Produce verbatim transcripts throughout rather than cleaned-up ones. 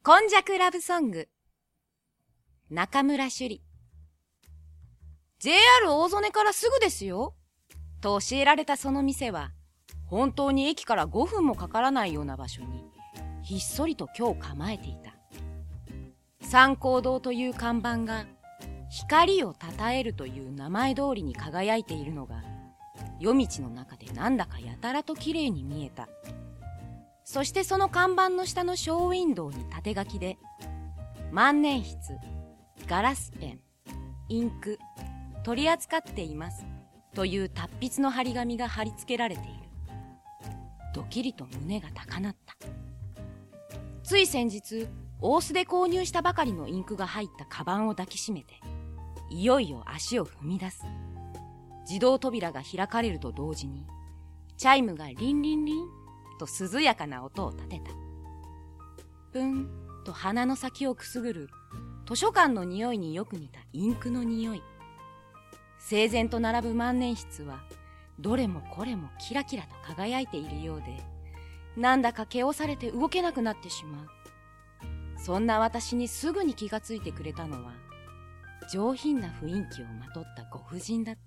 今昔ラブソング、中村朱里。 ジェイアール 大曽根からすぐですよと教えられたその店は、本当に駅からごふんもかからないような場所にひっそりと居を構えていた。三光堂という看板が光をたたえるという名前通りに輝いているのが夜道の中でなんだかやたらと綺麗に見えた。そしてその看板の下のショーウィンドウに縦書きで万年筆、ガラスペン、インク取り扱っていますという達筆の張り紙が貼り付けられている。ドキリと胸が高鳴った。つい先日大須で購入したばかりのインクが入ったカバンを抱きしめて、いよいよ足を踏み出す。自動扉が開かれると同時にチャイムがリンリンリンと涼やかな音を立てた。プンと鼻の先をくすぐる図書館の匂いによく似たインクの匂い。整然と並ぶ万年筆はどれもこれもキラキラと輝いているようで、なんだか気をされて動けなくなってしまう。そんな私にすぐに気がついてくれたのは、上品な雰囲気をまとったご婦人だった。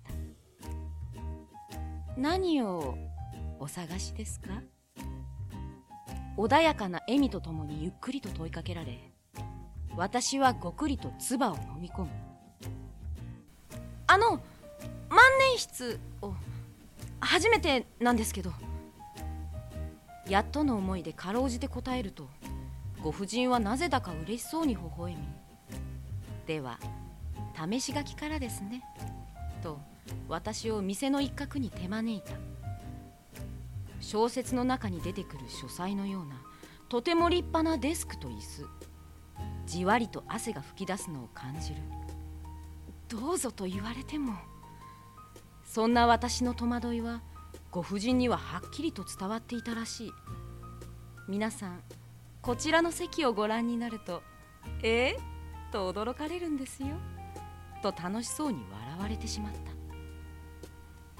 何をお探しですか？穏やかな笑みとともにゆっくりと問いかけられ、私はごくりと唾を飲み込む。あの、万年筆を初めてなんですけど。やっとの思いでかろうじて答えると、ご婦人はなぜだか嬉しそうに微笑み、では試し書きからですねと私を店の一角に手招いた。小説の中に出てくる書斎のようなとても立派なデスクと椅子、じわりと汗が噴き出すのを感じる。どうぞと言われても。そんな私の戸惑いはご婦人にははっきりと伝わっていたらしい。皆さんこちらの席をご覧になると、えー、と驚かれるんですよと楽しそうに笑われてしまった。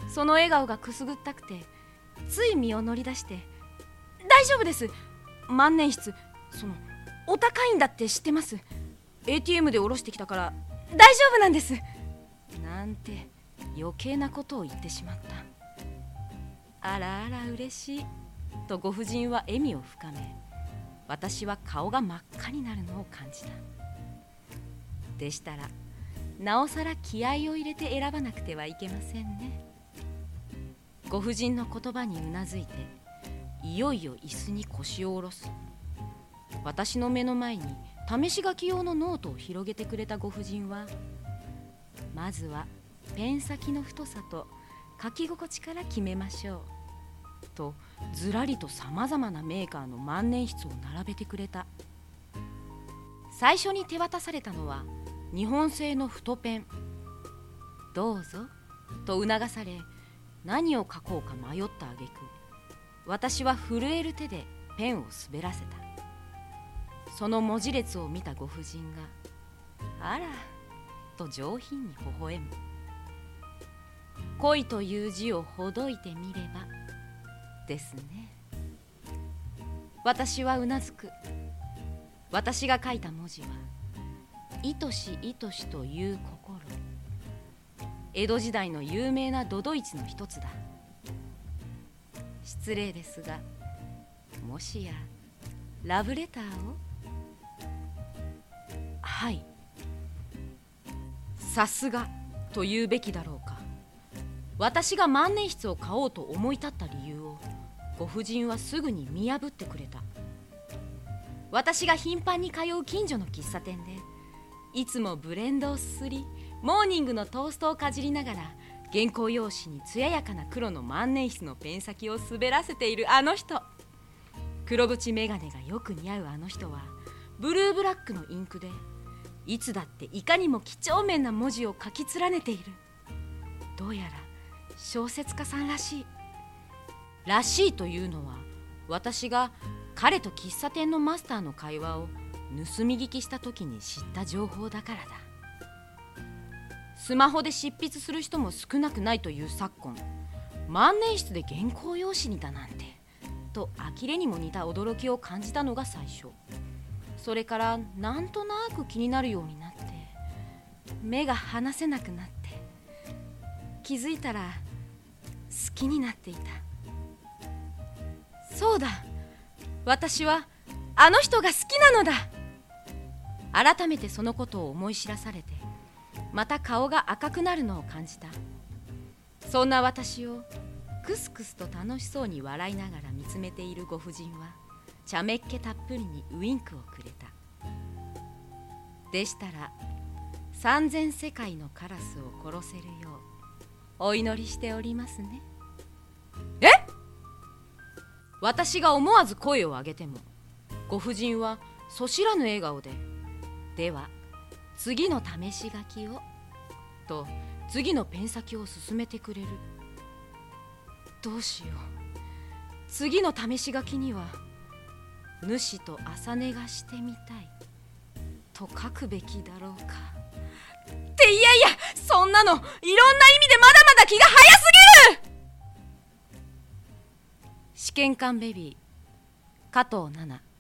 その笑顔がくすぐったくて、つい身を乗り出して、大丈夫です、万年筆そのお高いんだって知ってます、 エーティーエム で下ろしてきたから大丈夫なんです、なんて余計なことを言ってしまった。あらあら嬉しいとご婦人は笑みを深め、私は顔が真っ赤になるのを感じた。でしたらなおさら気合を入れて選ばなくてはいけませんね。ご婦人の言葉にうなずいて、いよいよ椅子に腰を下ろす。私の目の前に試し書き用のノートを広げてくれたご婦人は、まずはペン先の太さと書き心地から決めましょうと、ずらりとさまざまなメーカーの万年筆を並べてくれた。最初に手渡されたのは日本製の太ペン。どうぞと促され、何を書こうか迷った挙句、私は震える手でペンを滑らせた。その文字列を見たご婦人が、あらと上品に微笑む。恋という字をほどいてみればですね。私はうなずく。私が書いた文字は、愛し愛しという心。江戸時代の有名な都々逸の一つだ。失礼ですが、もしやラブレターを？はい。さすがと言うべきだろうか。私が万年筆を買おうと思い立った理由をご婦人はすぐに見破ってくれた。私が頻繁に通う近所の喫茶店で、いつもブレンドをすすり、モーニングのトーストをかじりながら、原稿用紙に艶やかな黒の万年筆のペン先を滑らせているあの人。黒縁眼鏡がよく似合うあの人は、ブルーブラックのインクでいつだっていかにも几帳面な文字を書き連ねている。どうやら小説家さんらしい。らしいというのは、私が彼と喫茶店のマスターの会話を盗み聞きした時に知った情報だからだ。スマホで執筆する人も少なくないという昨今、万年筆で原稿用紙にだなんてと呆れにも似た驚きを感じたのが最初。 それからなんとなく気になるようになって、目が離せなくなって、気づいたら好きになっていた。そうだ、私はあの人が好きなのだ。改めてそのことを思い知らされて、また顔が赤くなるのを感じた。そんな私をクスクスと楽しそうに笑いながら見つめているご婦人は、茶目っ気たっぷりにウインクをくれた。でしたら三千世界のカラスを殺せるようお祈りしておりますね。え？私が思わず声を上げても、ご婦人はそしらぬ笑顔で、では次の試し書きをと次のペン先を進めてくれる。どうしよう、次の試し書きには主と朝寝がしてみたいと書くべきだろうか。っていやいや、そんなのいろんな意味でまだまだ気が早すぎる。試験官ベビー加藤奈々。